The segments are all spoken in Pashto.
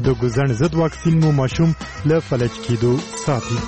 د ګوزن ضد واکسین مو ماشوم له فلج کېدو ساتي.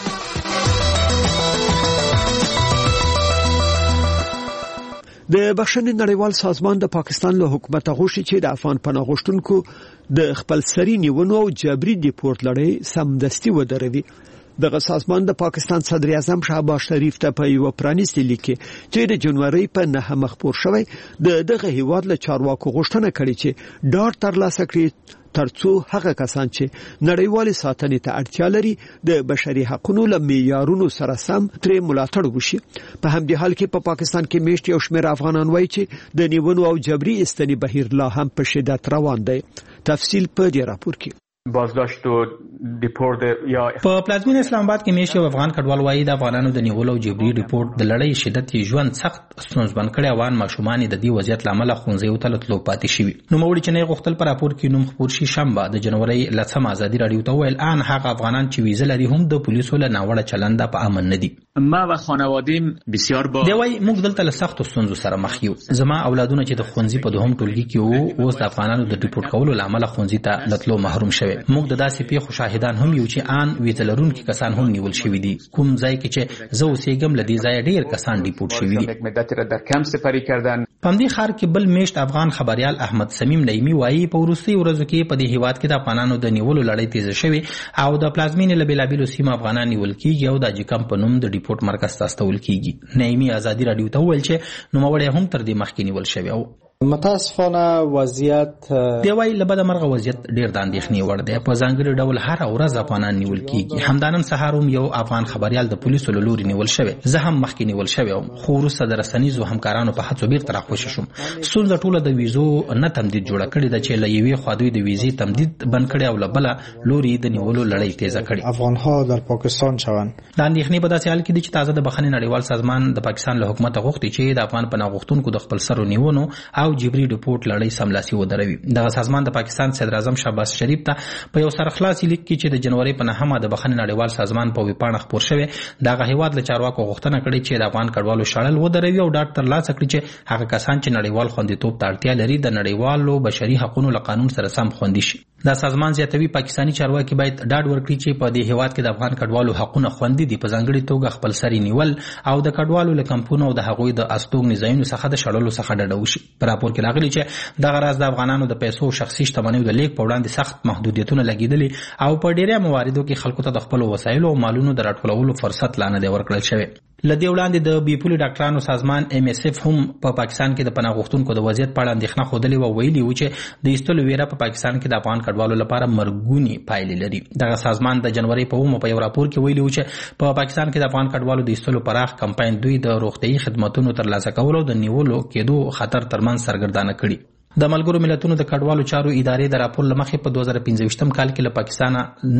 د بخښنې نړیوال سازمان د پاکستان له حکومت غوښتي چې د افغان پناه غوښتونکو د خپل سري نیونو او جبري ډیپورت لړۍ سمدستي ودروي. دغه سازمان د پاکستان صدر اعظم شهباز شریف ته په یو پرانیستي لیک کې چې د جنوري په 9 مخبور شوی دغه هیواد له چارواکو غوښتنه کړې چې ډاډ ترلاسه کړي ترڅو هغه کسان چې نړیوال ساتنې ته اړتیا لري د بشري حقوقو له معیارونو سره سم ترې ملاتړ وشي. په همدې حال کې په پاکستان کې میشت یو شمېر افغانان وایي چې د نیونو او جبري استنې بهیر لا هم په شدت روان دی. تفصیل په دې راپور کې. بازداشت و ډیپورت یا په پلازمین اسلام آباد کې میشي افغان کډوال وایي د افغانانو د نیولو او جبري ډیپورت د لړۍ شدت ژوند سخت ستونزمن کړي. افغان ماشومان د دې وضعیت لامل خونځي ته تللو پاتې شوي. نو موړي چې نه غوښتل پر راپور کې نوم خبر شي شنبه د جنوري لسم ازادي رادیو ته ویل ان هغه افغانان چې ویزه لري هم د پولیسو له ناوړه چلند په امن نه دي. ما و خانواده‌ام بسیار با دی وایي موږ دلته له سخت ستونزو سره مخ یو. زما اولادونه چې د خونځي په دوهم ټولګي کې وو اوس د افغانانو د ډیپورت کولو لامل خونځي ته لتلو محروم شوي. موږ د داسې خو شاهدان هم یو چې ان ویزلرون کې کسان هم نیول شوی دي. کوم ځای کې چې زه اوسېږم لدی ځای ډیر کسان ډیپورت شوی دي. در کم سپری کردن. په دې ښار کې بل میشت افغان خبريال احمد سمیم نعیمی وایي په وروستي ورځو کې په دې هیواد کې د افغانانو د نیولو لړۍ تیز شوی او د پلازمین له بیلابیلو سیمو افغانان نیول کیږي او د اجکم په نوم د ډیپورت مرکز ته استول کیږي. نعیمی ازادي رادیو ته ویل چې نوموړی هم تر دې مخکې نیول شوی او متاسفانه وضعیت دی وایي لبد مرغه وضعیت ډیر د اندېښنې وړ دی. په ځانګړي ډول هر ورځ افغانان نیول کیږي. همدانن سهار هم یو افغان خبريال د پولیسو له لوري نیول شوی. زه هم مخکې نیول شوی خو وروسته د رسنیزو همکارانو په هڅو بیرته راخوشی شوم. ستونزه ټوله د ویزو نه تمدید جوړه کړې ده چې له یوې خوا دوی د ویزې تمدید بند کړي او له بله لوري د نیولو لړۍ تیزه کړي. افغانها در پاکستان شوند. د اندېښنې په داسې حال کې دي چې تازه د بخښنې نړیوال سازمان د پاکستان له حکومت غوښتي چې د افغان پناه غوښتونکو د خپل سرو نیونو او جبري ډیپورت لړۍ سملاسي ودروي. دغه سازمان د پاکستان صدر اعظم شهباز شریف ته په یو سرخلاصي لیک کې چې د جنوري په 9 د بخښنې نړیوال سازمان په ویبپاڼه خبر شوی دغه هیواد له چارواکو غوښتنه کړې چې د افغان کډوالو شړل ودروي او ډاډ ترلاسه کړي چې هغه کسان چې نړیوال خوندیتوب ته اړتیا لري د نړیوالو بشري حقوقو له قانون سره سم خوندي شي. دا سازمان زیاتوي پاکستانی چارواکي باید ډاډ ورکړي چې په دې هیواد کې د افغان کډوالو حقوقونه خوندي دي. په ځانګړي توګه خپل سري نیول او د کډوالو له کمپونو او د هغوی د استوګنې ځایونو څخه د شړلو څخه ډډه وشي. په راپور کې راغلي چې دغه راز د افغانانو د پیسو شخصي شتمنیو د لیک په وړاندې سخت محدودیتونه لګیدلي او په ډیری مواردو کې خلکو ته د خپل وسایلو او مالونو د راټولولو فرصت لا نه دی ورکړل شوی. لدې وړاندې د بیپولي ډاکټرانو سازمان MSF هم په پاکستان کې د پناه غوښتونکو د وضعیت په اړه اندېښنه خوده او ویلي و چې د ایستلو ویره په پاکستان کې د افغان کډوالو لپاره مرګونی پایلې لري. دغه سازمان د جنوري په 9 په یو راپور کې ویلي و چې په پاکستان کې د افغان کډوالو د ایستلو پراخ کمپاین دوی د روغتيایي خدماتو ترلاسه کولو د نیولو کېدو خطر ترمن سرګردانه کړي. د ملګرو ملتونو د کډوالو چارو ادارې د راپور لمخې په 2015 کال کې له پاکستان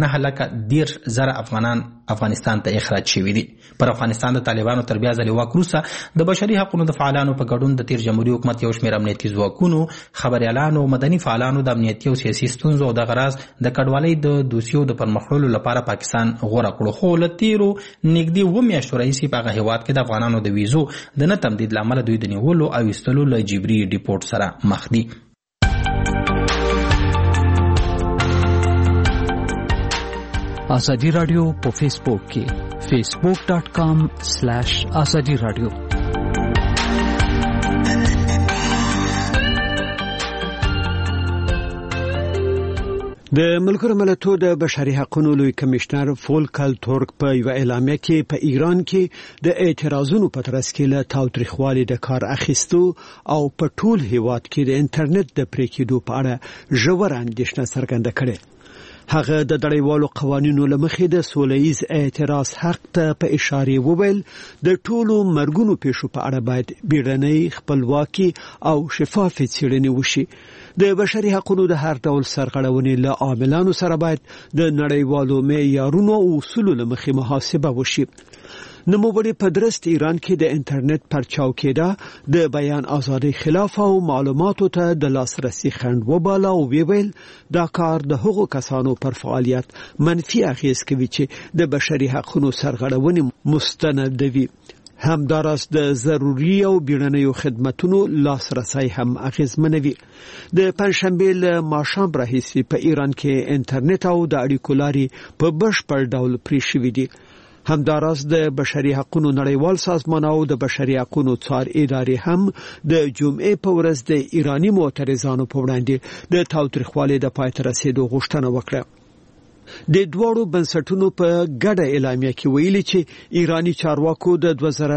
9,10,000 افغانان افغانستان ته اخراج شوي دي. پر افغانستان د طالبانو تر بیا ځلې واک وروسته د بشري حقوقو د فعالانو په ګډون د تیر جمهوریت حکومت یو شمېر امنیتي ځواکونو خبريالانو مدني فعالانو د امنیتي او سیاسي ستونزو او د غراض د کډوالۍ د دوسیو د پرمخړلو لپاره پاکستان غوړه کړو. خو له تیرو نږدې 2 میاشتو راهیسې په هغه هیواد کې د افغانانو د ویزو د نه تمدید لامل دوی د نیولو او ایستلو له جبري ډیپورت سره مخ دي. آزادی رادیو په فیسبوک کې facebook.com/azadi radio. د ملګرو ملتونو د بشري حقوقو لوی کمشنر فولکر تورک په یو اعلامیه کې په ایران کې د اعتراضونو په ترڅ کې له تاوتریخوالي د کار اخیستو او په ټول هیواد کې د انټرنیټ د پرې کېدو په اړه ژور اندېښنه څرګنده کړې. هغه د نړیوالو قوانینو لمخې د سولهییز اعتراض حق ته په اشاره وویل د ټولو مرګونو پیښو په اړه باید بیړنۍ خپلواکي او شفاف څېړنې وشي. د بشري حقوقو د هر ډول سرغړونې له عاملانو سره باید د نړیوالو معیارونو او اصولو لمخې محاسبه وشي. نوموړي په درست ایران کې د انټرنیټ پرچاو کېده د بیان ازادي خلاف او معلوماتو ته د لاسرسي خنډ وباله او ویل دا کار د هغو کسانو پر فعالیت منفي اغیز کوي چې د بشري حقوقو سرغړونې مستندوي. همداراز د ضروري او بیړنیو خدماتونو لاسرسي هم اغیزمنوي. د پنځشنبه له ماښام راهیسې په ایران کې انټرنیټ او د اړیکو لارې په بشپړ ډول پرې شوي دي. همداراز د بشري حقوقو نړیوال سازمان او د بشري حقوقو څار ادارې هم د جمعې په ورځ د ایرانی معترضانو په وړاندې د تاوتریخوالي د پای ته رسیدو غوښتنه وکړه. د دوړو بنسټونو په ګډه اعلامیه کې ویلي چې ایرانی چارواکو د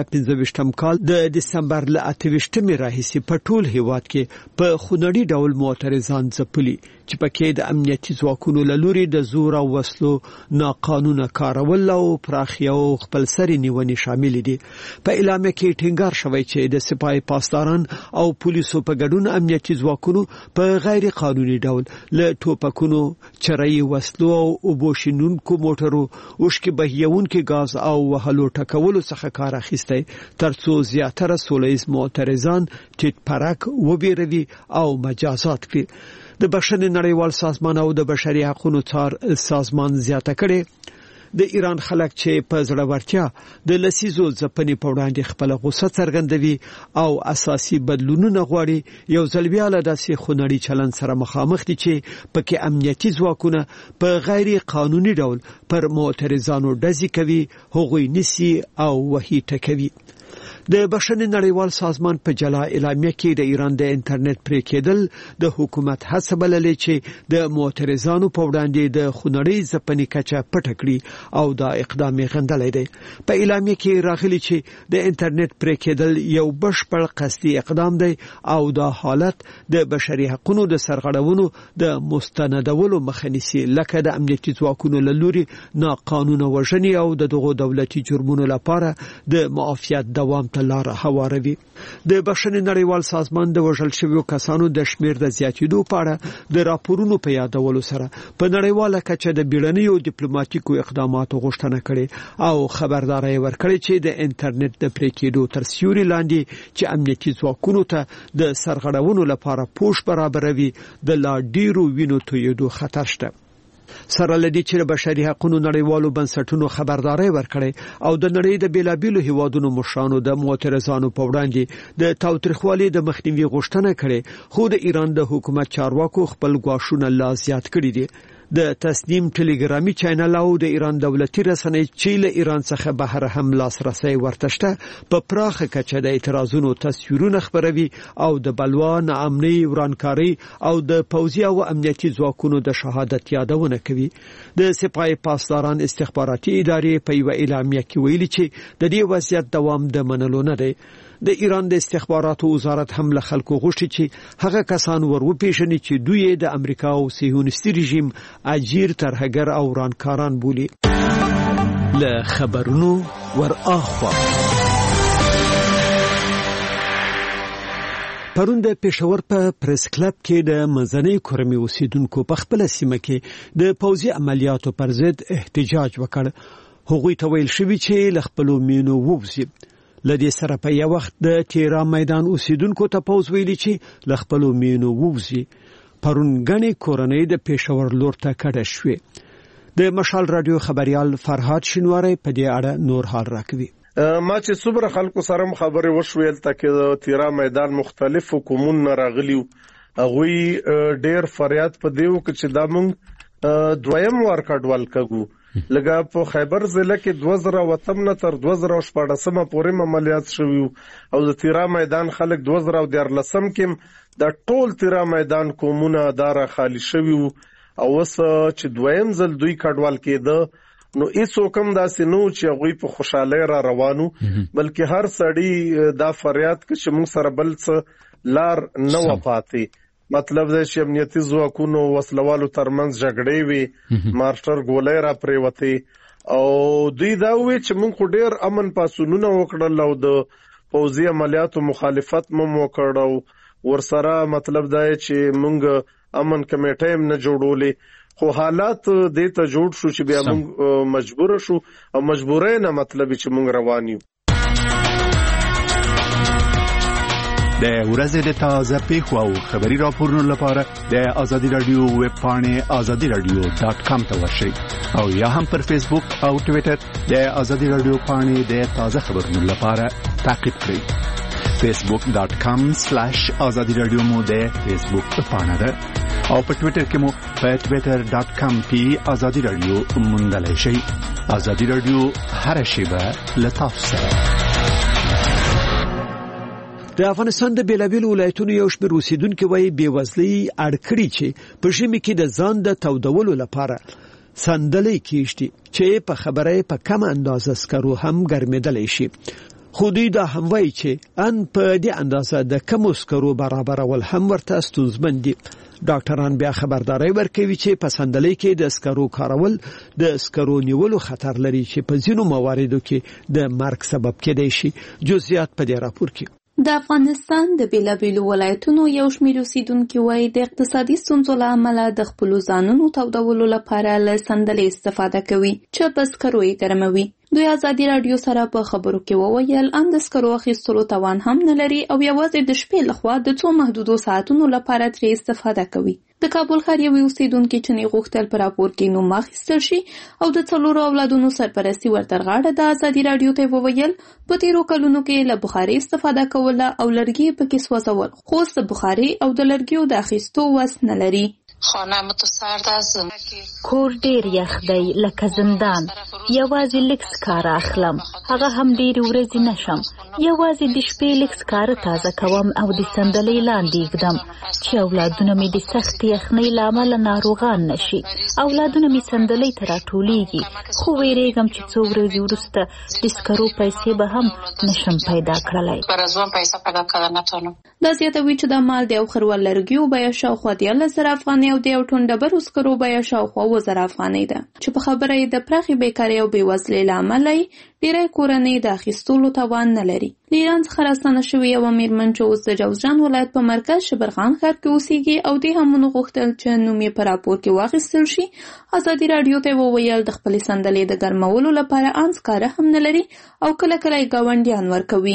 2015 کال د دسمبر ل 28 راهیسې په ټول هیواد کې په خونړي ډول معترضان ځپلي چې پکې د امنیتي ځواکونو له لوري د زور او وسلو ناقانونه کارول او پراخي او خپلسري نیونې شامل دي. په اعلامیه کې ټینګار شوی چې د سپای پاسداران او پولیسو په ګډون امنیتي ځواکونو په غیر قانوني ډول له ټوپکونو چرای وسلو او وبوشینونکو موټرو اوشکې بهیونکو غاز او وهلو ټکولو څخه کار اخیستی ترڅو زیاتره سولهییز معترضان ټیټ پرک وبېروي او مجازات کړي. د بشري نړیوال سازمان او د بشري حقوقو څار سازمان زیاته کړي د ایران خلک چې په زړورتیا د لسیزو ځپنې په وړاندې خپل غوسه څرګندوي او اساسي بدلونونه غواړي یو ځل بیا له داسې خونړي چلند سره مخامخ دي چې پکې امنیتي ځواکونه په غیر قانوني ډول پر معترضانو ډزې کوي، هغوی نسی او وهي ټکوي. د بشري نړیوال سازمان په جلا اعلامیه کې د ایران د انټرنیټ پرې کېدل د حکومت هڅه بللې چې د معترضانو په وړاندې د خونړۍ ځپنې کچه پټه کړي او دا اقدام غندلې دی. په اعلامیه کې راغلي چې د انټرنیټ پرې کېدل یو بشپړ قصدي اقدام دی او دا حالت د بشري حقوقو د سرغړونو د مستندولو مخه نیسي، لکه د امنیتي ځواکونو له لوري ناقانونه وژنې او د دغو دولتي جرمونو لپاره د معافیت دوام ته لار هواروي. د بشري نړیوال سازمان د وژل شویو کسانو د شمیر د زیاتېدو په اړه د راپورونو په یادولو سره په نړیواله کچه د بیړنیو ډیپلوماټیکو اقداماتو غوښتنه کړې او خبرداري ورکړې چې د انټرنیټ د پرې کېدو تر سیوري لاندې چې امنیتي ځواکونو ته د سرغړونو لپاره پوښ برابروي د لا ډیرو وینو تویېدو خطر شته. سره لدی چې بشري حقوقو نړیوالو بنسټونو خبرداري ورکړي او د نړۍ د بیلابیلو هیوادونو مشرانو د معترضانو په وړاندې د تاوتریخوالي د مخنیوي غوښتنه کړي، خو د ایران د حکومت چارواکو خپل غواښونه لا زیات کړي دي. د تسنیم ټلګرامي چینل او د ایران دولتي رسنۍ چې له ایران څخه بهر هم لاسرسي ورتشته په پراخه کچه د اعتراضونو تصویرونه خبروي او د بلوا، ناامنۍ، ورانکاري او د پوځي او امنیتي ځواکونو د شهادت یادونه کوي. د سپای پاسداران استخباراتي ادارې په یو اعلامیه کې ویلي چې د دې وضعیت دوام د منلو نه دی. د ایران د استخباراتو وزارت هم له خلکو غوښتي چې هغه کسان وروپېژني چې دوی د امریکا او صهیونیستي رژیم اجیر، ترهګر او ورانکاران بولي. له خبرونو ور اخوا پرون د پېښور په پریس کلب کې د منځنۍ کورمې اوسیدونکو په خپل سیمه کې د پوځي عملیاتو پر ضد احتجاج وکړ. هغوی ته ویل شوی چې له خپلو مینو ووځي. لدې سره په یو وخت د تهران میدان اوسیدونکو ته پوځ ویلي چې له خپلو مینو ووځي. پرون غنې کورنۍ د پېښور لور ته کډه شوې. د مشال رادیو خبريال فرهاد شینواری په دې اړه نور حال راکوي. ما چې صبر خلکو سره خبرې وشویل تکه تیرا میدان مختلف حکومتونه راغلیو، هغوی ډېر فریاد په دیو چې دا مونږ دویم وار کډوال کګو. لکه په خیبر ضلع کې 2008 تر 2014 پورې عملیات شویو او د تیرا میدان خلک 2013 کې د ټول تیرا میدان کومونه دارا خالی شویو او وس چې دویم ځل دوی کډوال کېده. نو ایسو کم داسې نو چې هغوی په خوشاله را روانو، بلکې هر سړی دا فریاد کوي چې موږ سره بل څه لار نه و پاتې. مطلب دا چې امنیتي ځواکونو وسلوالو ترمنځ جګړې وي، مارټر ګولۍ را پریوتې او دوی دا وی چې موږ خو ډېر امن پاسونونه وکړل او د پوځي عملیاتو مخالفت مو وکړو ورسره. مطلب دا چې موږ امن کمیټه هم نه جوړولې، خو حالات دې ته جوړ شو چې بیا موږ مجبور شو او مجبورای نه مطلب چې موږ روان یو. د ورځې د تازه پیښو او خبري راپورونو لپاره د آزادي رادیو ویب پاڼې azadiradio.com ته ورشئ او یا هم پر فیسبوک او ټوئیټر د آزادي رادیو پاڼې د تازه خبرونو لپاره تعقیب کړئ. facebook.com/azadiradio مو د فیسبوک پاڼه ده او په ټوئیټر کې مو په twitter.com/azadiradio موندلای شئ. آزادي رادیو هر شیبه لتاسو سره. د افغانستان د بیلابیل ولایتونو یو شمېر اوسیدونکو وايي بېوزلي اړکړي چې په ژمي کې د ځان د تودولو لپاره صندلۍ کېږدي چې په خبره په کم اندازه سکرو هم ګرمېدلی شي. خو دوی دا هم وایي چې ان په دې اندازه د کمو سکرو برابرول هم ورته ستونزمن دي. ډاکټران بیا خبرداري ورکوي چې په صندلۍ کې د سکرو کارول د سکرو نیولو خطر لري چې په ځینو مواردو کې د مرګ سبب کېدای شي. جزئیات په دې راپور کې. د افغانستان د بیلابیلو ولایتونو یو شمېر اوسیدونکي وایي د اقتصادي ستونزو له امله د خپلو ځانونو تودولو لپاره له صندلۍ استفاده کوي چې په سکرو یې ګرموي. دوی آزادي رادیو سره په خبرو کې وویل ان د سکرو اخیستلو توان هم نه لري او یوازې د شپې لخوا د څو محدودو ساعتونو لپاره ترې استفاده کوي. د کابل ښار یو اوسیدونکي چې نه غوښتل په راپور کې نوم اخیستل شي او د 4 اولادونو سرپرستی ورته غاړه د آزادي رادیو ته وویل په تیرو کلونو کې له بخاري استفاده کوله او لرګي پکې سوځول، خو د بخاري او د لرګیو د اخیستو وس نه لري. خانه متسرد از کور ډیر یخ دی لکه زندان، یوازې لکس کار اخلم، هغه هم ډیر ورځې نشم، یوازې د شپې لکس کار تازه کوم او د صندلۍ لاندې ږدم چې اولادونه مې د سخت یخنۍ له امله ناروغان نشي. اولادونه مې صندلۍ ته راټولیږي خو ویریږم چې څو ورځې وروسته د سکرو پیسې به هم نشم پیدا کړلی. دا زیاتوي چې د مال د یو خروال لرګیو بیه شاوخوا 13,000 افغانۍ او د یو ټن ډبرو سکرو بیه شاوخوا 1000 افغانۍ ده چې په خبره یې د پراخې بیکارۍ او بېوزلۍ له امله ډېری کورنۍ د اخیستلو توان نه لري. له ایران څخه راستنه شوې یوه مېرمن چې اوس د جوزجان ولایت په مرکز شبرغان ښار کې اوسېږي او دې هم ونه غوښتل چې نوم یې په راپور کې واخیستل شي. ازادي راډیو ته وویل د خپلې صندلۍ د ګرمولو لپاره ان سکاره هم نه لري او کله کله یې ګاونډیان ورکوي.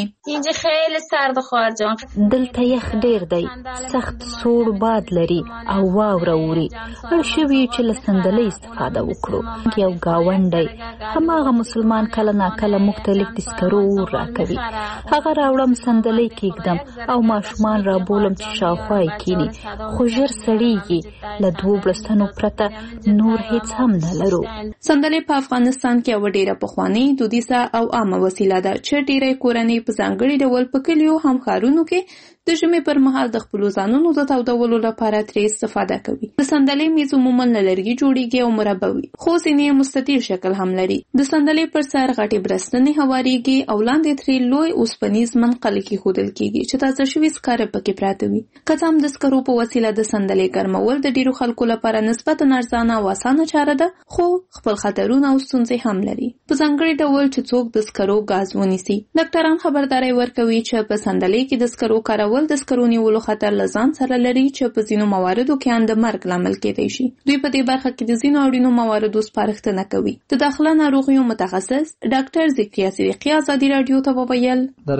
دلته یخ ډېر دی، سخت سوړ باد لري او واوره اوري. اړ شوي چې له صندلۍ استفاده وکړو. یو ګاونډی هماغه مسلمان کله ناکله موږ ته لږ د سکرو اور راکوي، هغه راوړم صندلۍ کېږدم او ماشومان رابولم چې شاوخوا یې کیني، خو ژر سړیږي. له 2 بړستنو پرته نور هیڅ هم نه لرو. صندلۍ په افغانستان کې یوه ډېره پخوانۍ، دودیزه او عامه وسیله ده چې ډېری کورنۍ په ځانګړي ډول په کلیو هم ښارونو کې د ژمي پر مهال د خپلو ځانونو د تودولو لپاره ترې استفاده کوي. د صندلۍ میز عموما له لرګي جوړیږي او مربع وي، خو ځینې یې مستطیل شکل هم لري. د صندلۍ پر سر غټې برستنې هواریږي او لاندې ترې لوی اوسپنیز منقل کېښودل کېږي چې تازه شوي سکاره پکې پراته وي. که څه هم د سکرو په وسیله د صندلۍ ګرمول د ډېرو خلکو لپاره نسبتا ارزانه او اسانه چاره ده، خو خپل خطرونه او ستونزې هم لري، په ځانګړي ډول چې څوک د سکرو ګاز ونیسي. ډاکټران خبرداری ورکوي چې په صندلۍ کې د سکرو کارول د سکرو نیولو خطر له ځان سره لري چې په ځینو مواردو کې د مرګ لامل کېدای شي. دوی په دې برخه کې د ځینو اړینو مواردو سپارښتنه کوي. د داخله ناروغیو متخصص ډاکټر ذکریا صدیقی آزادي رادیو ته وویل په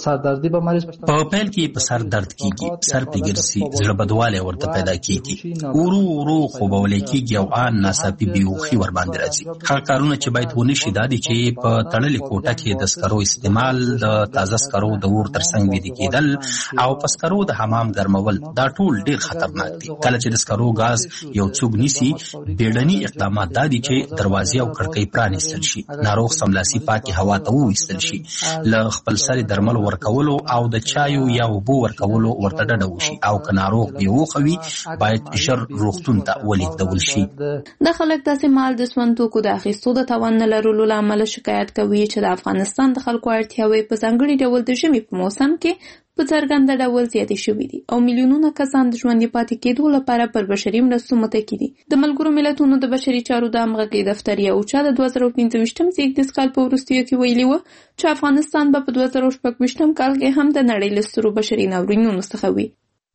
پیل کې په سر درد کیږي، سر پیګرسي، زړه بدواله ورته پیدا کیږي، ورو خوبولې کیږي او ان ناڅاپي بیوخي ور باندې راځي. هغه کارونه چې باید ونه شي دا دي چې په تړلې کوټه کې د سکرو استعمال، د تازه سکرو د اور ترڅنګ ویده کېدل او په سکرو د حمام ګرمول دا ټول ډیر خطرناک دي. کله چې د سکرو غاز یو څوک نیسي، بیړني اقدامات دا دي چې دروازې او کړکۍ پرانیستل شي، ناروغ سملاسي پاکي هوا ته وویستل شي، له خپل سر درمل ورکولو او د چایو یا اوبو ورکولو ورته ډډه وشي، او که ناروغ بیوخوي باید ژر روغتون ته ولیږدول شي. د خلک داسې مال د سون توکو د اخیستو د توان نه لرلو له امله شکایت کوي چې د افغانستان د خلکو اړتیاوې په ځانګړي ډول د ژمي په موسم کې په څرګنده ډول زیاتې شوي دي او میلیونونه کسان د ژوندي پاتې کېدو لپاره پر بشري مرستو متکي دي. د ملګرو ملتونو د بشري چارو د همغږۍ دفتر یو چا د 2025 زیږدیز کال په وروستیو کې ویلي و چې افغانستان به په 2026 کال کې هم د نړۍ له سترو بشري ناورینونو څخه وي.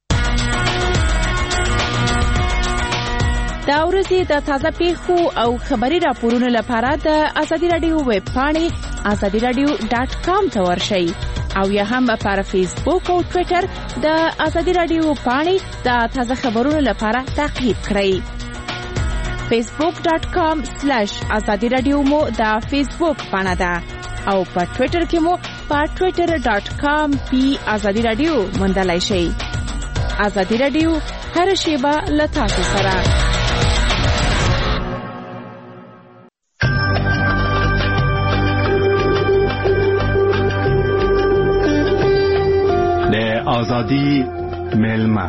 دا ورځې د تازه پیښو او خبري راپورونو لپاره د آزادي رادیو ویب پاڼې azadiradio.com ته ورشئ. او یا هم پر فیسبوک او ټوئیټر د ازادي رادیو پاڼې د تازه خبرونو لپاره تعقیب کړئ. facebook.com/azadi radio مو د فیسبوک پاڼه ده او په ټوئیټر کې مو په twitter.com/azadi radio موندلای شئ. ازادي رادیو هر شیبه له تاسو سره. د ازادي ملما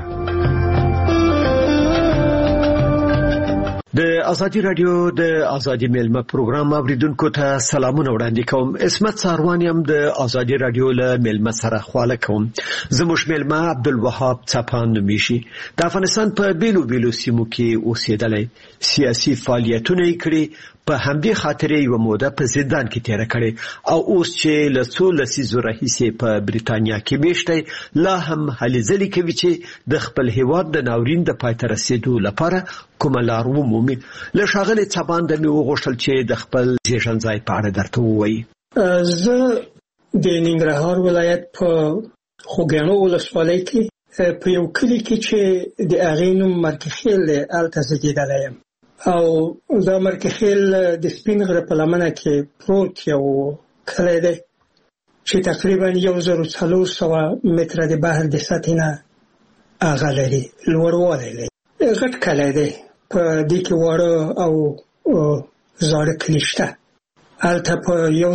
د ازادي رادیو د ازادي ملما پروګرام اوریدونکو ته سلامونه وړاندې کوم. اسمت ساروان يم د ازادي رادیو له ملما سره خواله کوم. زموږ ملما عبدالوهاب څپان نومیږي. د افغانستان په بیلو بیلو سیمو کې اوسېدلی، سیاسي فعالیتونه یې کړي، په همدې خاطر یو موده په زندان کې تیر کړي او اوس چې له څو لسیزو راهیسې په بریتانیا کې میشته لا هم هلې ځلې کوي چې د خپل هیواد د ناورین د پای ته رسیدو لپاره کومه لار ومومي. له ښاغلي څپان د مې وغوښتل چې د خپل زیږنځای په اړه درته ووایي. زه د ننګرهار ولایت په خوږیاڼو ولسوالۍ کې په یو کلي کې چې د هغې نوم مرکخیل دی هلته زیږېدلی یم او دا مرکخیل د سپین غره په لمنه کې پروت یو کلی دی چې تقریبا 1400 متره د بحر د سطحې نه هغه لري، لوړوالی لري. غټ کلی دی، په دې کې واړه او زاړه کلي شته. هلته په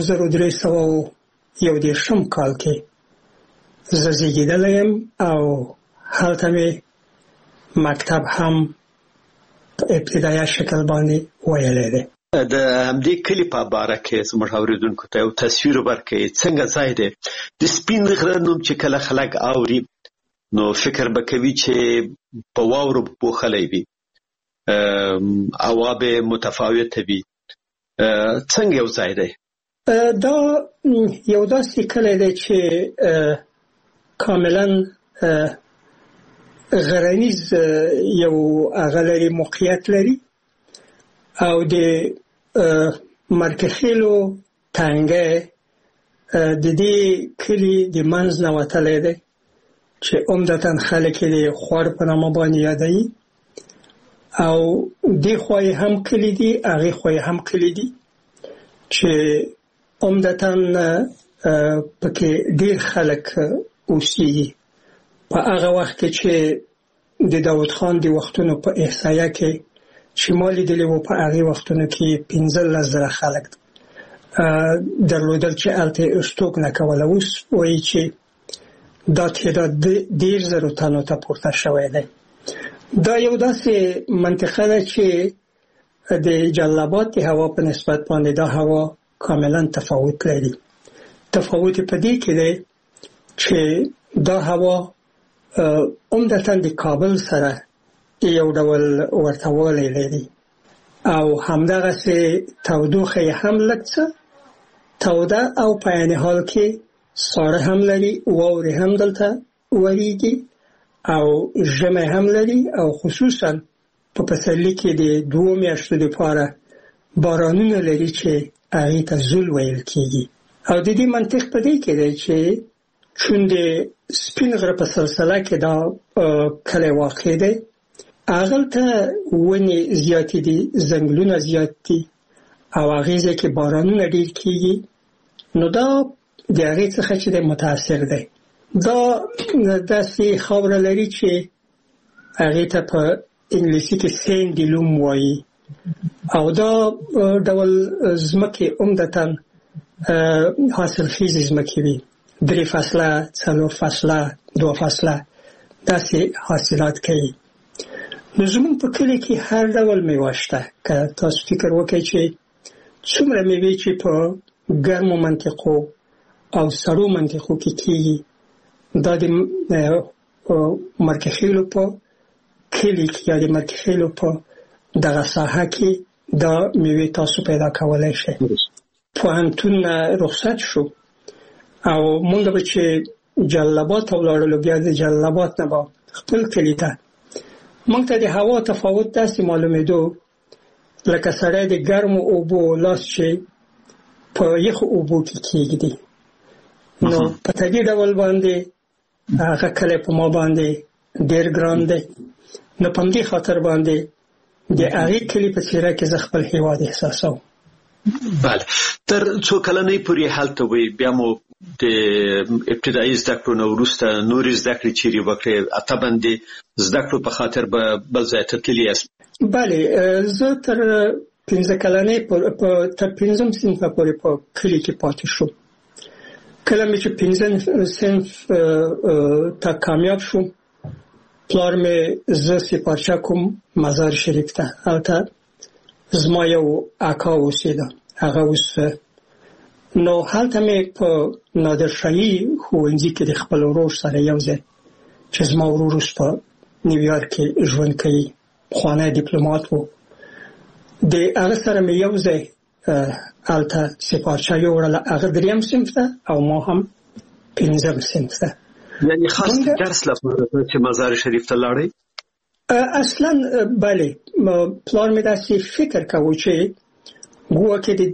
1310 کال کې زه زیږېدلی یم او هلته مې مکتب هم په ابتدایه شکل باندې ویلی دی. د همدې کلي په باره کې زموږ اوریدونکو ته یو تصویر ورکړئ. څنګه ځای دی؟ د سپین غره نوم چې کله خلک اوري نو فکر به کوي چې په واورو پوښلی وي، هوا به متفاوته وي. څنګه یو ځای دی؟ دا یو داسې کلی دی چې کاملا غرنیز یو هغه لري، موقعیت لري او د مرکخیلو تنګه د دې کلي د منځ نه وتلی دی چې عمدتاً خلک یې د خوار په نامه باندې یادوي او دې خوا یې هم کلي دي، هغې خوا یې هم کلي دي چې عمدتاً پکې ډېر خلک اوسېږي. په هغه وخت کې چې د داود خان د وختونو په احصایه کې چې ما لیدلی و، په هغې وختونو کې 15,000 خلک درلودل چې هلته اشتوک نه کوله. اوس وایي چې دا تعداد 10,000 تنو ته پورته شوی دی. دا یو داسې منطقه ده چې د جلال آباد د هوا په نسبت باندې دا هوا کاملا تفاوت لري. تفاوت په دې کې دی چې دا هوا عمدتاً د کابل سره یو ډول ورتهوالی لري او همدغسې تودوخه یې هم لږ څه توده او په عین حال کې ساړه هم لري، واورې هم دلته وریږي او ژمی هم لري او خصوصاً په پسرلي کې د 2 میاشتو دپاره بارانونه لري چې هغې ته زول ویل کېږي. او د دې منطق په دې کې دی چې چون د سپین غره په سلسله کې دا کلی واقع دی، هغلته ونې زیاتې دي، ځنګلونه زیات دي او هغې ځای کې بارانونه ډېر کېږي. نو دا د هغې څخه چې دی متاثر دی. دا داسې خاوره لري چې هغې ته په انګلیسي کې سینډي لوم وایي او دا ډول ځمکې عمدتاً حاصلخیزې ځمکې وي، 3 فصله، 4 فصله، 2 فصله داسې حاصلات کوي. نو زموږ په کلي کې هر ډول میوه شته. که تاسو فکر وکړئ چې څومره میوې چې په ګرمو منطقو او سړو منطقو کې کېږي، دا د مرکخیلو په کلي کې یا د مرکخیلو په دغه ساحه کې دا میوې تاسو پیدا کولی شئ. پوهنتون رخصت شو او مونږ به چې جلال آباد ته ولاړلو، بیا د جلال آباد نه به خپل کلي ته، مونږ ته د هوا تفاوت داسې معلومېدو لکه سړی د ګرمو اوبو لاس چې په یخو اوبو کې کېږدي نو په دې ډول باندې هغه کله په ما باندې ډېر ګران دی. نو په دې خاطر باندې د هغه کلی په څیر کې ز خپل هیواد احساسوم. بله، تر څو کلنې پورې هلته وي، بیا مو د ابتدایي زده کړو نه وروسته نورې زده کړې چیرې وکړې؟ طبعا د زده کړو په خاطر به بل ځای ته تللي یاست؟ بله، زه تر 15 کلنې تر 15 صنفه پورې په کلي کې پاتې شوم. کله مې چې 15 صنف ته کامیاب شوم، پلار مې زه سپارچه کوم مزار شریف ته. هلته زما یو اکا اوسېده، هغه اوس نو هلته مې په نادرشاهي ښوونځي کې د خپل ورور سره یو ځای، چې زما ورور اوس په نیویارک کې ژوند کوي، پخوانی ډیپلومات و، د هغه سره مې یو ځای هلته سپارچه یوړله. هغه 3 صنف ته او ما هم 15 صنف ته. یعنی خاص درس لپاره چې مزار شریف ته لاړې؟ اصلا بله، پلار مې داسې فکر کوو چې ګویا کې د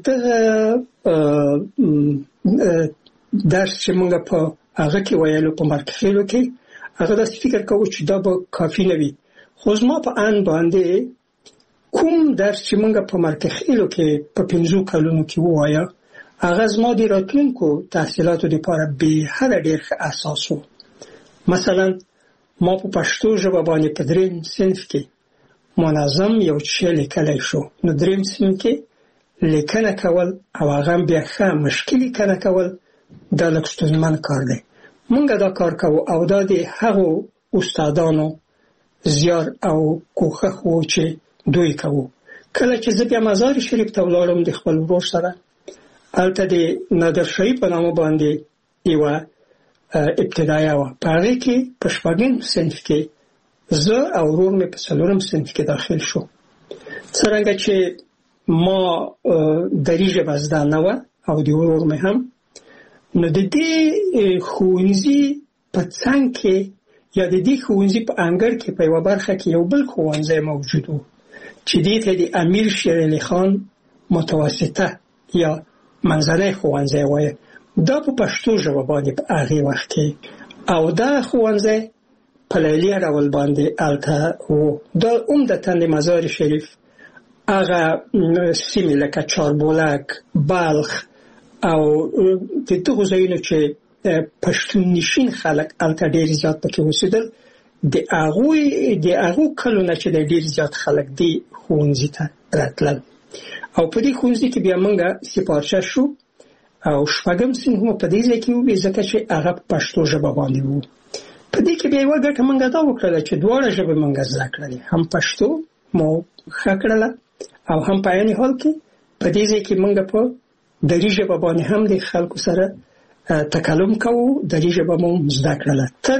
درس چې موږ په هغه کې ویلو په مرکزیلو کې، هغه داسې فکر کوو چې دا به کافي نه وي. خو زما په ان باندې کوم درس چې موږ په مرکزیلو کې په 15 کلونو کې ووایه، هغه زما د راتلونکو تحصیلاتو لپاره به هر ډېر ښه اساس و. مثلا ما په پښتو ژبه باندې په 3 صنف کې منظم یو څه لیکلی شو. نو 3 صنف کې لیکنه کول او هغه بیا ښه مشکل لیکنه کول دا لږ ستونزمن کار دی. موږ دا کار کوو او دا د هغو استادانو زیار او کوښښ و چې دوی کوو. کله چې زه بیا مزار شریف ته ولاړم د خپل ورور سره، هلته د نادرشاهي په نامه باندې یوه ابتدایه وه. په هغې کې په 4 صنف کې زه او ورور مې په 4 صنف کې داخل شو. څرنګه چې ما دري ژبه زده نه وه او د ورور مې هم، نو د دې ښوونځي په څنګ کې یا د دې ښوونځي په انګړ کې په یوه برخه کې یو بل ښوونځی موجود و چې دې ته د امیر شیر علي خان متوسطه یا منځنی ښوونځی وایه. دا په پښتو ژبه باندې په هغې وخت کې، او دا ښوونځی په لیلیه ډول باندې هلته و. دا عمدتاً د مزار شریف هغه سیمې لکه چاربولک، بلخ او د دغو ځایونو چې پښتون نشین خلک هلته ډېر زیات پکې اوسېدل، د هغو کلو نه چې د ډېر زیات خلک دې ښوونځي ته راتلل. او په دې ښوونځي کې بیا موږ سپارچه شو او 4 صنف مو په دې ځای کې وو، ځکه چې هغه په پښتو ژبه باندې وو. په دې کې بیا یوه ګټه موږ دا وکړله چې دواړه ژبې موږ زده کړلې، هم پښتو مو ښه کړله او هم په عین حال کې په دې ځای کې موږ په دري ژبه باندې هم د خلکو سره تکلم کوو، دري ژبه مو زده کړله. تر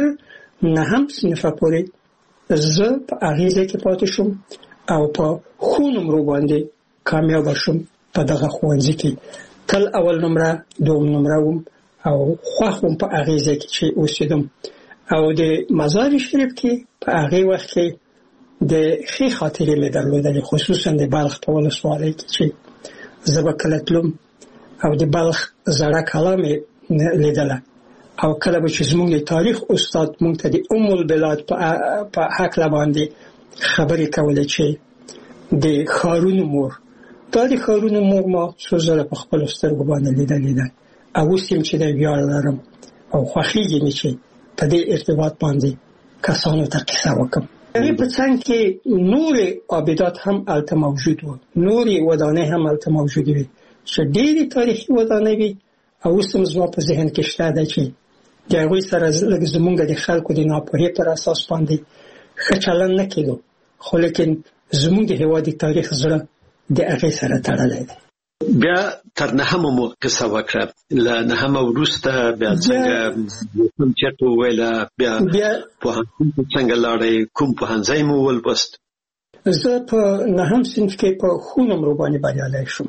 9 صنفه پورې زه په هغې ځای کې پاتې شوم او په ښو نمرو باندې کامیابه شوم په دغه ښوونځي کې. تل اول نمره، دوم نمره وم او خوښ وم په هغې ځای کې چې اوسېدم. او د مزار شریف کې په هغې وخت کې د ښې خاطرې مې درلودلې، خصوصا د بلخ په ولسوالۍ کې چې زه به کله تلم او د بلخ زړه کلا مې لیدله، او کله به چې زموږ د تاریخ استاد موږ ته د ام البلاد په هکله باندې خبرې کولې چې د ښارونو مور، دا د ښارونو مور ما څو ځله په خپلو سترګو باندې لیدلې ده. او اوس یم چې د ویاړ لرم او خوښېږي مې چې په دې ارتباط باندې کسانو ته قصه وکړم. هغې په څنګ کې نورې آبدات هم هلته موجود وو، نورې ودانۍ هم هلته موجودې وې چې ډېرې تاریخي ودانۍ وې. او اوس هم زما په ذهن کې شته ده چې د هغوی سره لږ زموږ د خلکو د ناپوهۍ پر اساس باندې ښه چلند نه کېدو، خو لیکن زموږ د هېواد د تاریخ زړه د هغې سره تړلی دی. بیا تر 9 مو قصه وکړه، له 9 وروسته بیا څنګه چېرته وویله، بیا پوهنتون ته څنګه لاړئ، کوم پوهنځی مو ولوست؟ زه په 9 صنف کې په ښو نمرو باندې بریالی شوم.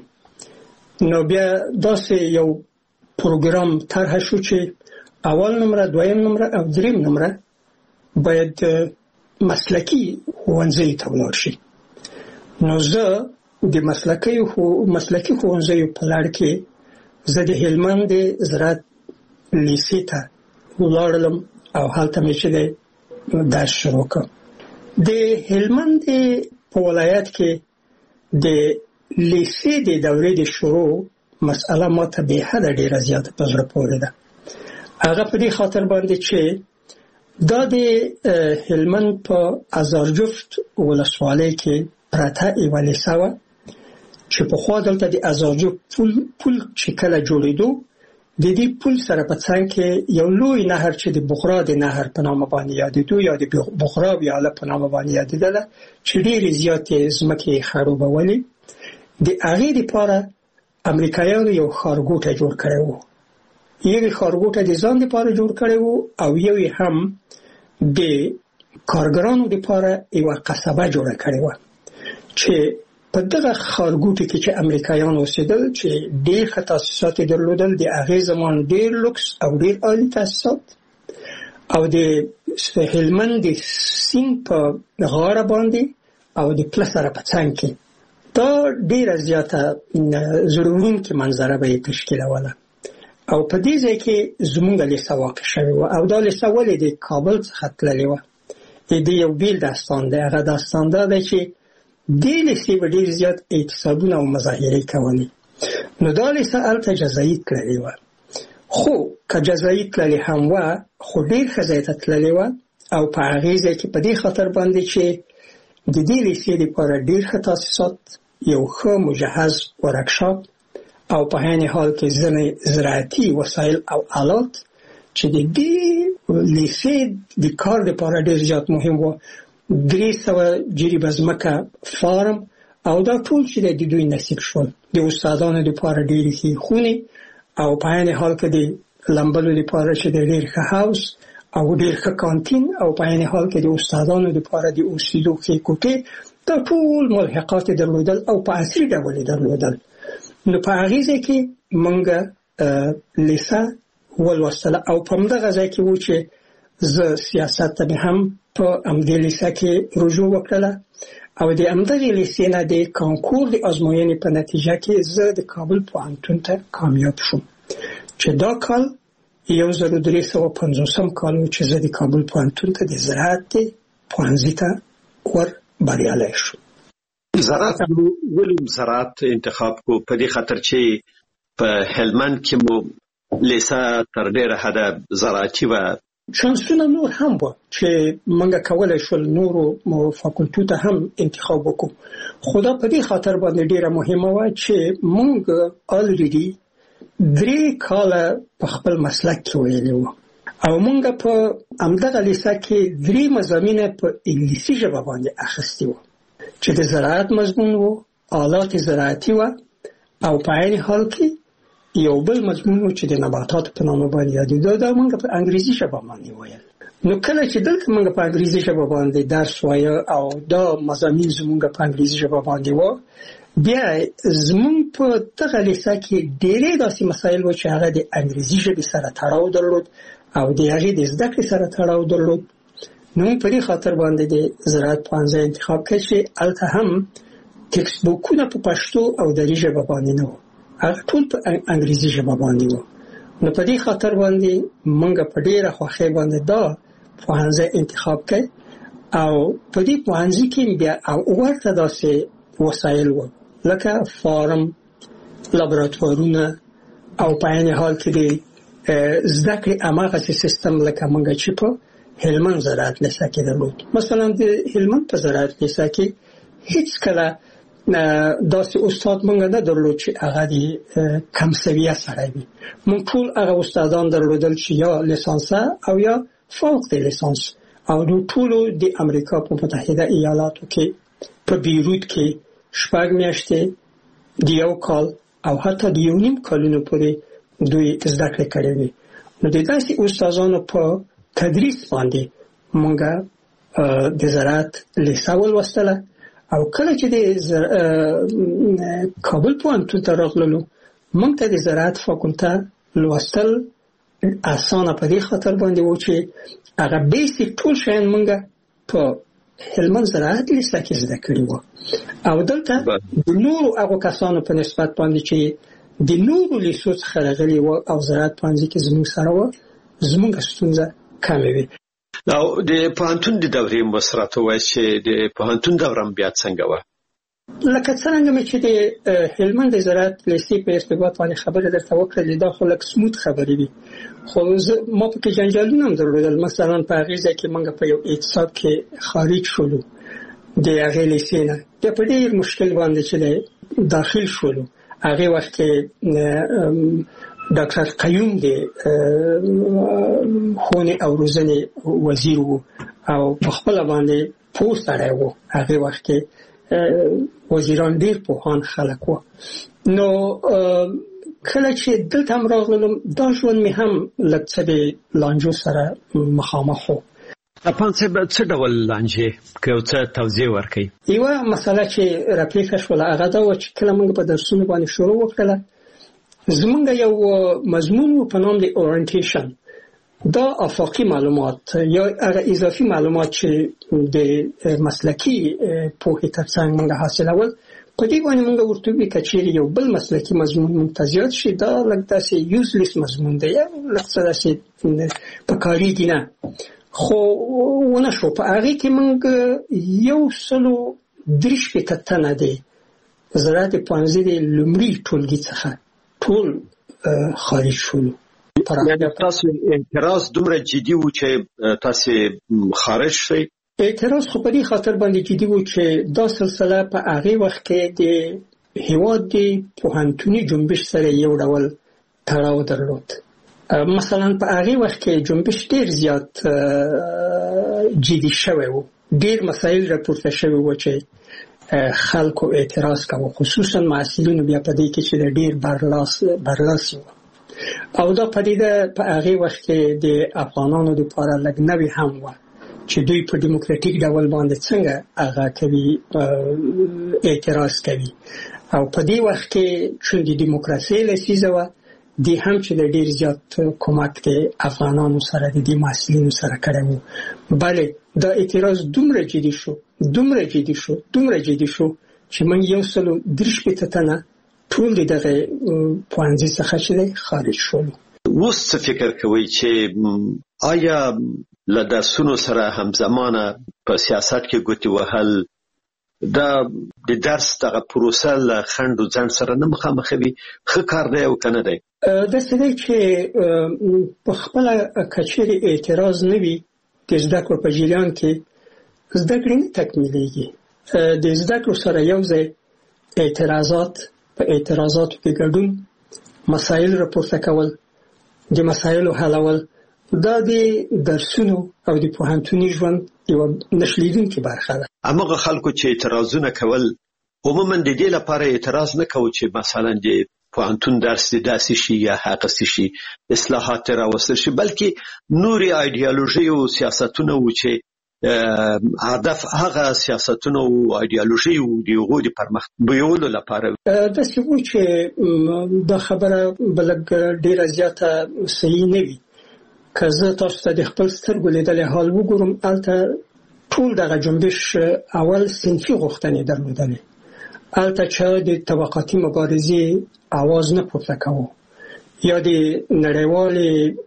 نو بیا داسې یو پروګرام طرحه شو چې اول نمره، دویم نمره او دریم نمره باید مسلکي ښوونځیو ته ولاړ شي. نو زه د مسلکي ښوونځیو په لړ کې زه د هلمند د زراعت لیسې ته ولاړلم او هلته مې چې درس شروع کړ. د هلمند په ولایت کې د لیسې د دورې د شروع مسأله ماته به حد ډیره زیاته په زړه پورې ده. هغه په دې خاطر باندې چې دا د هلمند په ازارجفت ولسوالۍ کې پرته یوه لیسه وه چې پخوا دلته د ازارجفت پل چې کله جوړېدو د دې پل سره په څنګ کې یو لوی نهر چې د بغرا د نهر په نامه باندې یادېدو یا د بغرا ویاله په نامه باندې یادېدله چې ډېرې زیاتې ځمکې خړوبولې. د هغې دپاره امریکایانو یو ښارګوټی جوړ کړی و. یو ښارګوټی د ځان دپاره جوړ کړی و او یو هم د کارګرانو دپاره یوه قصبه جوړه کړې وه چې په دغه ښارګوټي کې چې امریکایان اوسېدل چې ډېر ښه تاسیسات یې درلودل، د هغې زمان ډېر لوکس او ډېر عالي تاسیسات، او د هلمند د سیند په غاړه باندې او د پله سره په څنګ کې دا ډېره زیاته زړه وړونکې منظره به یې تشکیلوله. او په دې ځای کې زموږ لیسه واقع شوې وه. او دا لیسه ولې د کابل څخه تللې وه؟ د یو بیل داستان دی. هغه داستان دا دی چې دې لیسې به ډېر زیات اعتصابونه او مظاهرې کولې. نو دا لیسه هلته جزایي تللې وه. خو که جزایي تللې هم وه خو ډېر ښه ځای ته تللې وه. او په هغې ځای کې په دې خاطر باندې چې د دې لیسې لپاره ډېر ښه تاسیسات، یو ښه مجهز ورکشاپ او په عین حال کې ځینې زراعتي وسایل او آلات چې د دې لیسې د کار لپاره ډېر زیات مهم و. 300 جریبه ځمکه فارم او دا ټول چې د دوی نصیب شول. د استادانو لپاره ډېرې ښې خونې او په عین حال کې د لمبلو لپاره چې د ډېر ښه هاوس او ډېر ښه کانتین او په عین حال کې د استادانو لپاره د اوسېدو ښې کوټې، دا ټول ملحقات یې درلودل او په عصري ډول یې درلودل. نو په هغې ځای کې موږ لیسه ولوستله او په همدغه ځای کې و چې زه سیاست ته مې هم په همدې لیسه کې رجوع وکړله او د همدغې لیسې نه د کانکور د ازموینې په نتیجه کې زه د کابل پوهنتون ته کامیاب شوم چې دا کال 1350 کال و چې زه د کابل پوهنتون ته د زراعت پوهنځي ته ور بریالی شوم. زراعت ولې زراعت انتخاب کو؟ په دې خاطر چې په هلمند کې مو لیسه تر ډېره حده زراعتي وه. شانسونه نور هم وه چې موږ کولی شول نورو فاکولټو ته هم انتخاب وکړو. خو دا په دې خاطر باندې ډېره مهمه وه چې موږ الریډي 3 کاله په خپل مسلک کې ویلي وو او موږ په همدغه لیسه کې 3 مضامین په انګلیسي ژبه باندې اخیستي وو چې د زراعت مضمون وو، آلات زراعتي وه او په عین حال کې یو بل مضمون وو چې د نباتاتو په نامه باندې یادېده. دا موږ په انګریزي ژبه باندې ویل. نو کله چې دلته موږ په انګریزي ژبه باندې درس وایه او دا مضامین زموږ په انګریزي ژبه باندې وو، بیا زموږ په دغه لیسه کې ډېرې داسې مسایل وو چې هغه د انګریزي ژبې سره تړاو درلود او د هغې د زده کړې سره تړاو درلود. نو په دې خاطر باندې د زراعت پوهنځی انتخاب کړ چې هلته هم ټکسټ بوکونه په پښتو او دري ژبه باندې نه وو، هغه ټول په انګریزي ژبه باندې وو. نو په دې خاطر باندې موږ په ډېره خوښۍ باندې دا پوهنځی انتخاب کړ او په دې پوهنځي کې بیا ورته داسې وسایل وو لکه فارم، لابراتوارونه او په عین حال کې د زده کړې هماغسې سیستم لکه موږ چې په هلمند زراعت لیسه کې درلود. مثلا د هلمند په زراعت لیسه کې هیڅ کله داسې استاد موږ نه درلود چې هغه د کم سویه سړی وي. موږ ټول هغه استادان درلودل چې یا لیسانسه او یا فوق د لیسانس او د ټولو د امریکا په متحده ایالاتو کې په بیروت کې 6 میاشتې د 1 کال او حتی د 1.5 کالونو پورې دوی زده کړې کړې وي. نو د داسې استادانو په تدریس باندې موږ د زراعت لیسه ولوستله او کله چې د کابل پوهنتون ته راغللو موږ ته د زراعت فاکولته لوستل اسانه په دې خاطر باندې و چې هغه بیسیک ټول شیان موږ په هلمند زراعت لیسه کې زده کړي وو او دلته د نورو هغو کسانو په نسبت باندې چې د نورو لیسو څخه راغلي و او زراعت پوهنځي کې زموږ سره و زموږ ستونزه کمه وي. او د پوهنتون د دورې مسرات وایي چې د پوهنتون دوره بیا څنګه و؟ لکه څنګه مې چې د هلمند د زراعت لیسې په ارتباط باندې خبره درته وکړه دا خو لک سموت خبرې دي خو ما په کې جنجالونه هم درلودل. مثلا په هغې ځای کې موږ په یو اعتصاب کې خارج شولو د هغې لیسې نه بیا په ډېر مشکل باندې چې داخل شولو. هغې وخت کې ډاکټر قیوم د ښوونې او روزنې وزیر و او په خپله باندې پوه سړی و. هغې وخت کې وزیران ډیر پوهان خلک و. نو کله چې دلته هم راغلم دا ژوند مې هم لږ څه د لانجو سره مخامخ و. پانسه څه ډول لانجې که یو څه توضیح ورکړئ؟ یوه مسله چې راپېښه شوله هغه دا وه چې کله موږ په درسونو باندې شروع وکړله زموږ یو مضمون و په نام د اورینټیشن. دا افاقي معلومات یا هغه اضافي معلومات چې د مسلکي پوهې ترڅنګ موږ حاصلول په دې باندې موږ ورته وی کچېرې یو بل مسلکي مضمون موږ ته زیات شي دا لږ داسې یوزلیس مضمون دی یا لږ څه داسې په کارېږي نه. خو ونه شو په هغې کې موږ 130 تنه دی زراعت پوهنځي د لومړي ټولګي څخه ټول خارج شولو. یعنی تاسو اعتراض دومره جدي و چې تاسو خارج شئ؟ اعتراض خو په دې خاطر باندې جدي و چې دا سلسله په هغې وخت کې د هېواد د پوهنتوني جنبش سره یو ډول تړاو درلود. مثلا په هغې وخت کې جنبش ډېر زیات جدي شوی و. ډېر مسایل راپورته شوي و چې خلکو اعتراض کوو خصوصا محصلینو بیا په دې کې چې ډېر برلاسي و. او دا پدیده په هغې وخت کې د افغانانو لپاره لږ نوې هم وه چې دوی په دیموکراتیک ډول باندې څنګه هغه کوي اعتراض کوي. او په دې وخت کې چې د دیموکراسۍ لسیزه وه دی هم چې د ډېر زیات کومک د افغانانو سره د دې محصلینو سره کړی و. بله دا اعتراض دومره جدي شو چې موږ 130 تنه ټول دغه پوهنځي څخه چې خارج شول. اوس څه فکر کوئ چې آیا له درسونو سره همزمانه په سیاست کې ګوتې وهل دا د درس دغه پروسه له خنډ و ځنډ سره نه مخامخوي؟ ښه کار دی او که نه دی؟ داسې دی چې په خپله کچېرې اعتراض نه وي د زده کړو په جریان کې زده کړې نه تکمیلېږي. د زده کړو سره یو ځای په اعتراضاتو کې ګډون، مسایل راپورته کول، د مسایلو حلول دا د درسونو او د پوهنتوني ژوند یوه نشلیدونکې برخه ده. هماغه خلکو چې اعتراضونه کول عموما د دې لپاره اعتراض نه کوو چې مثلا د پوهنتون درس د داسې شي یا هغسې شي اصلاحات راوستل شي، بلکې نورې ایډیالوژي او سیاستونه و چې هدف هغه سیاستونه او ایډیالوژي و د هغو د پرمخ بیولو لپاره. داسې و چې دا خبره به لږ ډېره زیاته صحیح نه وي. که زه تاسو ته د خپل سترګو لیدلی حال وګورم، هلته ټول دغه جنبش اول صنفي غوښتنې درلودلې. هلته چا د طبقاتي مبارزې اواز نه پورته کوو یا د نړیوالې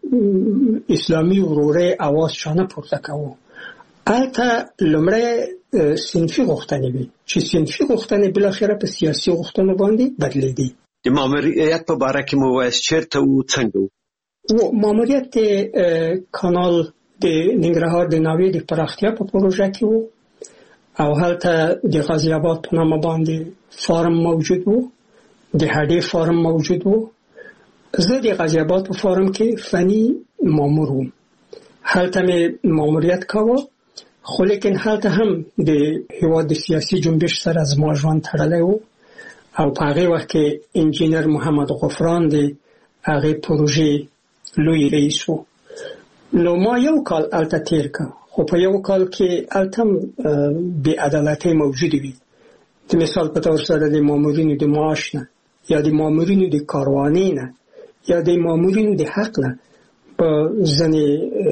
اسلامي ورورۍ اواز چا نه پورته کوو. هلته لومړی صنفي غوښتنې وي چې صنفي غوښتنې بالاخره په سیاسي غوښتنو باندې بدلېدې. د ماموریت په باره کې مو وایاست چېرته و څنګه و؟ ماموریت کانال د ننګرهار د ناوې د پراختیا په پروژه کې و او هلته د غازي آباد په نامه باندې فارم موجود و، د هډې فارم موجود و. زه د غازي آباد په فارم کې فني مامور وم. هلته مې ماموریت کاوه، خو لیکن هلته هم د هېواد د سیاسي جنبش سره زما ژوند تړلی و او په هغې وخت کې انجینر محمد غفران د هغې پروژې لوی رئیس و. نو ما یو کال هلته تیر که، خو په یو کال کې هلته هم بې عدالتۍ موجودې وي. د مثال په طور سره د مامورینو د معاش نه یا د مامورینو د کاروانۍ نه یا د مامورینو د حق نه په ځینې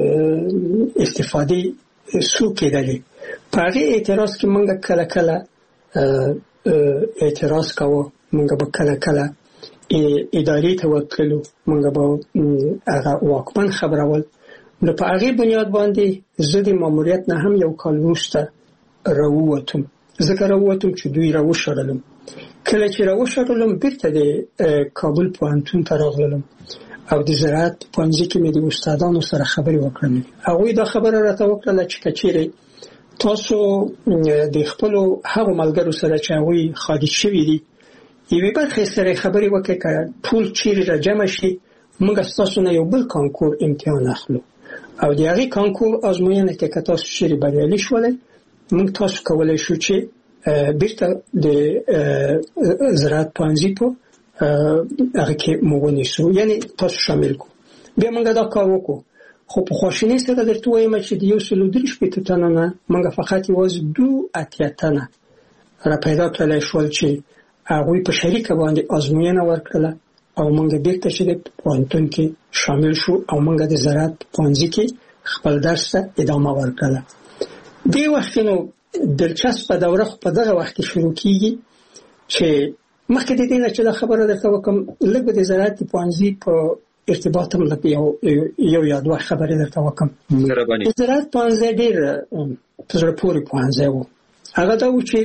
استفادې سو کېدلې. په هغې اعتراض کې موږ کله کله اعتراض کوو، موږ به کله کله ادارې ته ورتللو موږ به هغه واکمن خبرول. نو په هغې بنیاد باندې زه د ماموریت نه هم یو کال وروسته راووتم. ځکه راووتم چې دوی راوشړلم. کله چې راوشړلم بیرته د کابل پوهنتون ته راغلم او د زراعت پوهنځي کې مې د استادانو سره خبرې وکړلې. هغوی دا خبره راته وکړله چې که چیرې تاسو د خپلو هغو ملګرو سره چې هغوی خارج شوي دي یوې برخې سره خبرې وکړئ که ټول چیرې را جمع شي موږ ستاسو نه یو بل کانکور امتحان اخلو او د هغې کانکور ازموینه کې که تاسو چیرې بریالي شولئ موږ تاسو کولی شو چې بیرته د زراعت پوهنځي په هغه کې مو ونیسو، یعنی تاسو شامل کو. بیا موږ دا کار وکړو. خو په خواشینۍ سره درته وایم چې د 143 تنو نه موږ فقط یوازې 2 تنه را پیدا کړلی شول چې هغوی په شریکه باندې ازموینه ورکړله او موږ بیرته چې د پوهنتون کې شامل شو او موږ د زراعت پوهنځي کې خپل درس ته ادامه ورکړله. دې وخت نو دلچسپه دوره خو په دغه وخت کې شروع کیږي چې مخکې د دې نه چې دا خبره درته وکړم لږ به د زراعت پوهنځي په ارتباط هم لږ یو یا دوه خبرې درته وکړم. د زراعت پوهنځی ډېر په زړه پورې پوهنځی و. هغه دا و چې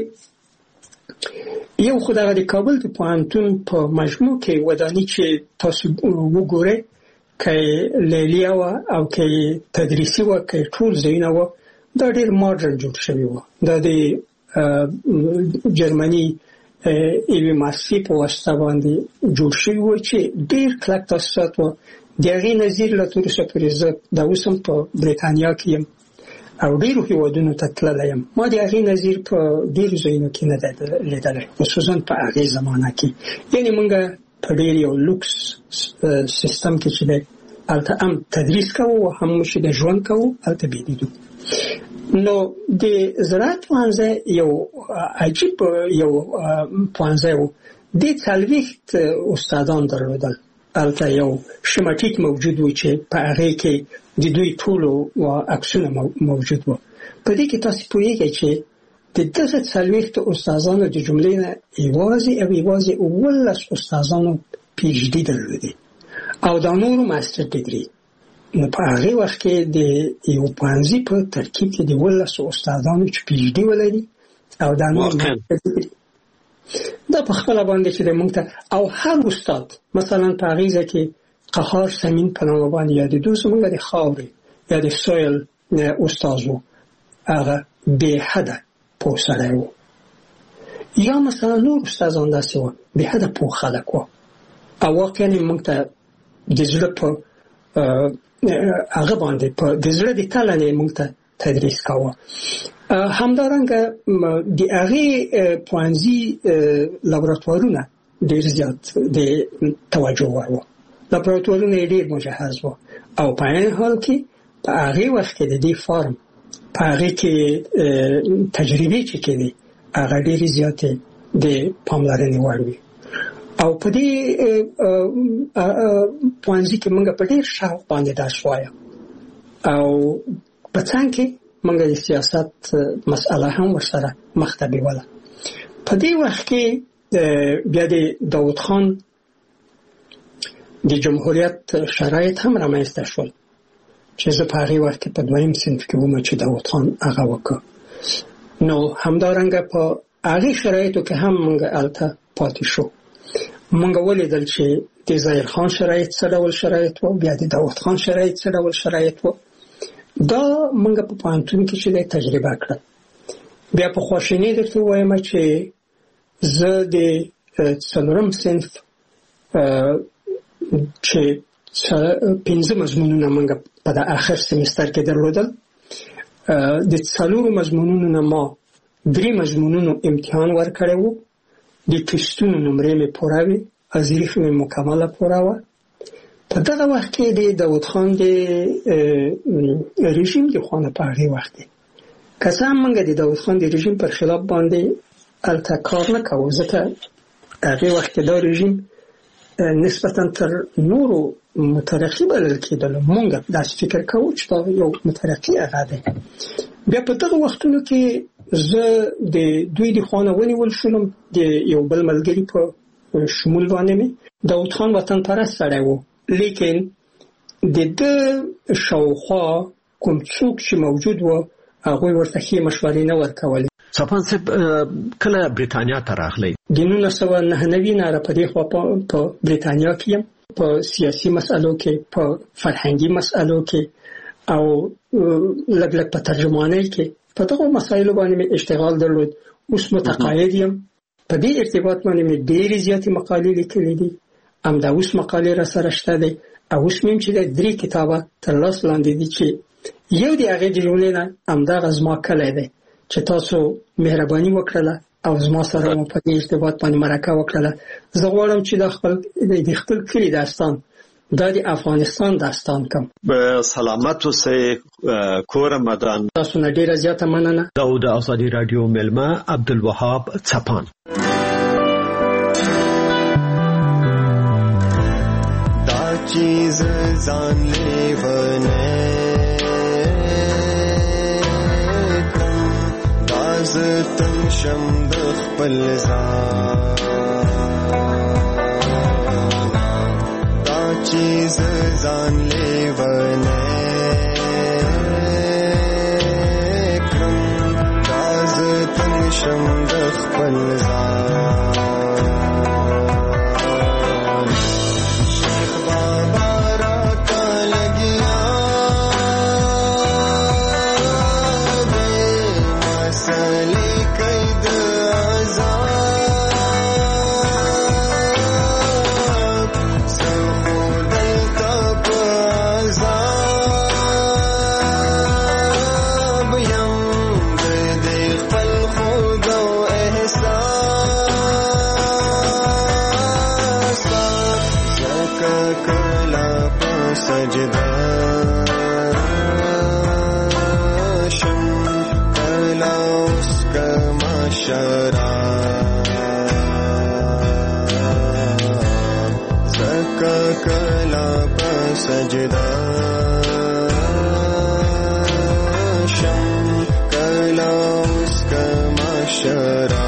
یو خو دغه د کابل د پوهنتون په مجموع کې وداني چې تاسو وګورئ که لیلیه وه او که تدریسي وه که ټول ځایونه وه دا ډېر ماډرن جوړ شوي وه. دا د جرمني یوې مؤسسې په واسطه باندې جوړ شوي وو چې ډېر کلک تاسیسات وو. د هغې نظیر له تر اوسه پورې زه دا اوس هم په بریتانیا کې یم او ډېرو هېوادونو ته تللی یم. ما د هغې نظیر په ډېرو ځایونو کې نه دی لیدلی، خصوصا په هغې زمانه کې. یعنې موږ په ډېر یو لوکس سیستم کې چې دی هلته هم تدریس کوو او هم چې د ژوند کوو هلته بېدیدو. نو د زراعت پوهنځی یو عجیب یو پوهنځی و. دې 40 استادان درلودل. هلته یو شمټیک موجود و چې په هغې کې د دوی ټولو عکسونه موجود و. په دې کې تاسو پوهېږئ چې د دغه 40 استادانو د جملې نه یوازې او یوازې 11 استادانو PhD درلودې او دا نورو ماستر ډیګري. نو په هغې وخت کې د یو پوهنځي په ترکیب کې د 11 استادانو چې PhD ولري او دا نور دا په خپله باندې چې د موږ ته او هر استاد مثلا په هغې ځای کې قهار سمین په نامه باندې یادېدو زموږ د خاورې یا د سویل استاد و. هغه بېحده پوه سړی و. یا مثلا نور استادان داسې وه بېحده پوه خلک وه او واقعا موږ ته د زړه په هغه باندې په د زړه د تله نه موږ ته تدریس کاوه. همدارنګه د هغې پوهنځي لابراتوارونه ډېر زیات د توجه وړ وو. لابراتوارونه یې ډېر مجهز وو او په عین حال کې په هغې وخت کې د دې فارم په هغې کې تجربې چې کېدې هغه ډېرې زیاتې د پاملرنې وړ وي. او په دې پوهنځي کې موږ په ډېر شوق باندې درس وایو او په څنګ کې موږ د سیاست مسأله هم ورسره مخ ته بیوله. په دې وخت کې بیا د داود خان د جمهوریت شرایط هم رامنځته شول چې زه په هغې وخت کې په 2م صنف کې وم چې داود خان هغه وکړ. نو همدارنګه په هغې شرایطو کې هم موږ هلته پاتې شو. موږ ولیدل چې د ظاهر خان شرایط څه ډول شرایط و، بیا د داود خان شرایط څه ډول شرایط و. دا موږ په پوهنتون کې چې دی تجربه کړل. بیا په خواشینۍ درته ووایم چې زه د 4م صنف چې 5 مضمونونه موږ په د آخر سمستر کې درلودل، د 4 مضمونونو نه ما 3 مضمونونو امتحان ورکړی و. د ټسټونو نمرې مې پوره وې، ازریخ مې مکمله پوره وه. په دغه وخت کې د داود خان د رژیم د خوا نه په هغې وخت کې که څه هم موږ د داود خان د رژیم پر خلاف باندې هلته کار نه کوو، ځکه هغې وخت کې دا رژیم نسبتا تر نورو مترقي بلل کېدل. موږ داسې فکر کوو چې دا یو مترقي هغه دی. بیا په دغه وختونو کې زه د دوی د خوا نه ونیول شولم. د یو بل ملګري په شمول باندې داود خان وطن پرست سړی و، لیکن د ده شاوخوا کوم څوک چې موجود و هغوی ورته ښې مشورې نه ورکولې. صفان صاحب کله بریتانیا ته راغلی؟ د 1999 نه را پدې خوا په بریتانیا کې یم، په سیاسي مسألو کې، په فرهنګي مسألو کې او لږ لږ په ترجمانۍ کې په دغه مسایلو باندې مې اشتغال درلود. اوس متقاعد یم. په دې ارتباط باندې مې ډېرې زیاتې مقالې لیکلې دي. همدا اوس مقالې را سره شته دی او اوس مې چې د 3 کتابه تر لاس لاندې دي چې یو د هغې د جملې نه همدغه زما کلی دی چې تاسو مهرباني وکړله او زما سره مو په دې ارتباط باندې مرکه وکړله. زه غواړم چې د خپل کلي داستان دا د افغانستان داستان کم. سلامت اوسئ کور مدان. تاسو نه ډیره زیاته مننه. دا د آزادي رادیو ملما عبدالوهاب څپان. دا چیز ځان لیونه ز تم شم د خپل ځان دا چیز ځان لیونه کړم دا ز تم شم د خپل ځان شیخ بابا را کا لګیا سجدا شم کلا اسک معاشرہ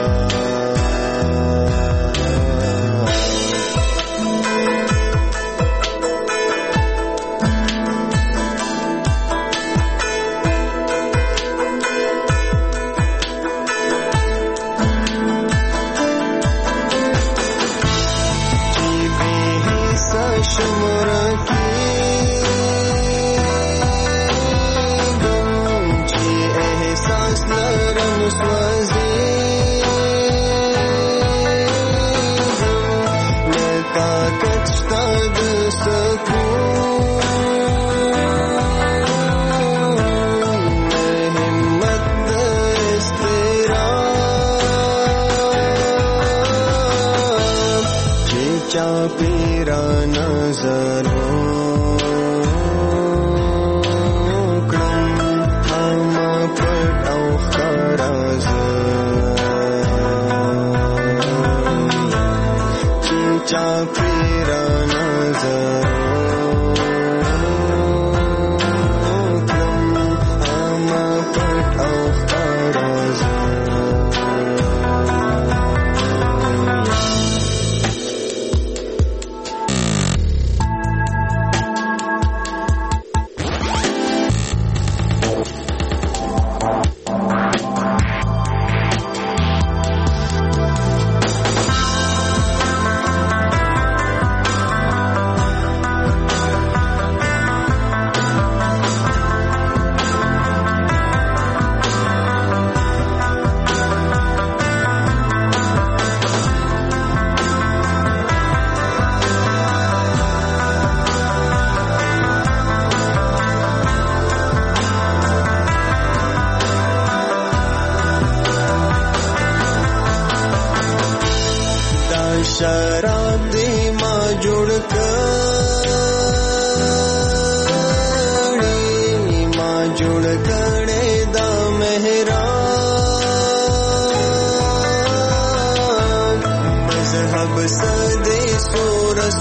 شراب دی ما جوړ کړي ما جوړ کړي دا مهران مذهب سدي سورس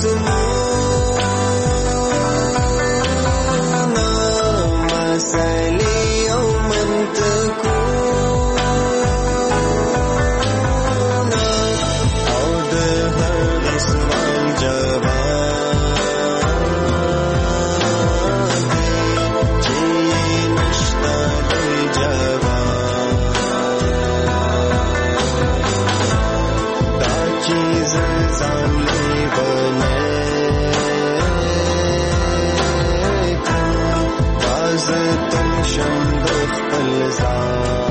مو مسالي او منطقو چیز ځان لیونه باز تل شم د خپل ځان